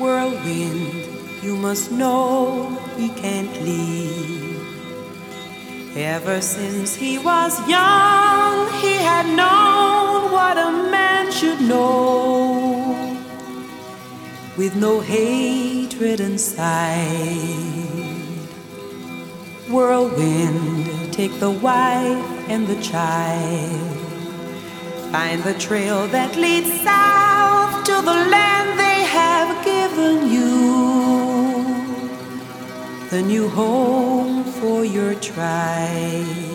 Whirlwind, you must know he can't leave. Ever since he was young, he had known what a man should know, with no hatred inside. Whirlwind, take the wife and the child, find the trail that leads south to the land they have given you, the new home for your tribe.